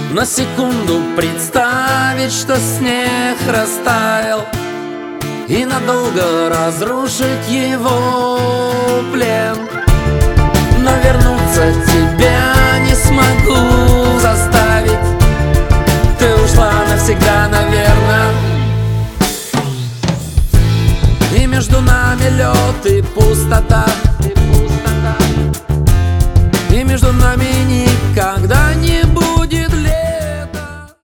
На секунду представить, что снег растаял, и надолго разрушить его плен. Но вернуться тебя не смогу заставить. Ты ушла навсегда, наверное. И между нами лед и пустота, и между нами никогда не